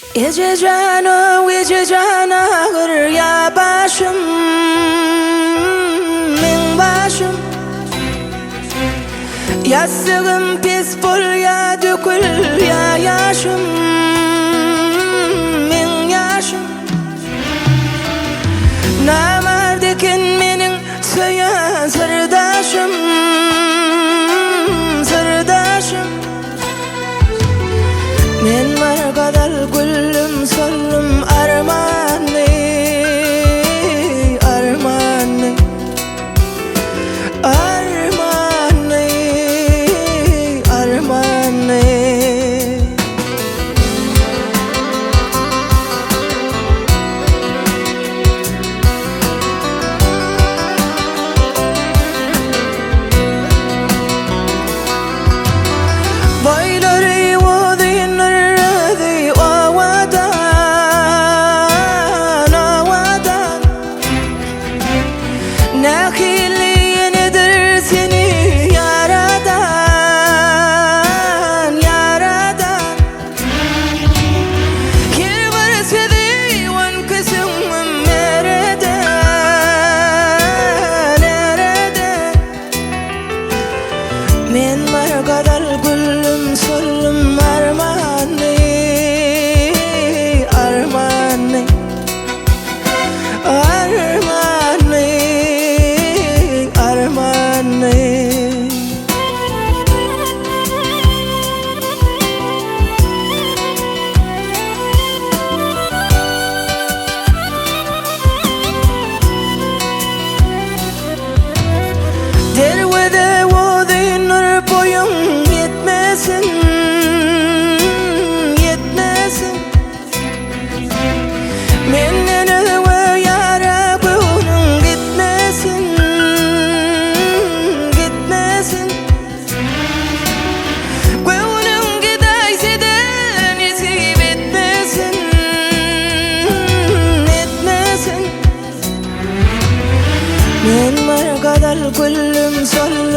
Gece canı, gece canağır ya başım, min başım. Yastığım pis bol ya dökül ya yaşım, min yaşım. Namardikin menin söyen sırdaşım, sırdaşım. Men var kadar gülüm solum armanı, armanı, armanı, armanı. Boyları Nakilliğinidir seni yaradan, yaradan. Kirvar sedi on kısım nereden, nereden. Men var kadar gülüm solum armanı, armanı, armanı, armanı. Dervede nur boyum yetmesin, yetmesin. Menden öve yara gönlüm gitmesin, gitmesin. Gönlüm gidayse de nasip etmesin, etmesin. Men var kadar gülüm solum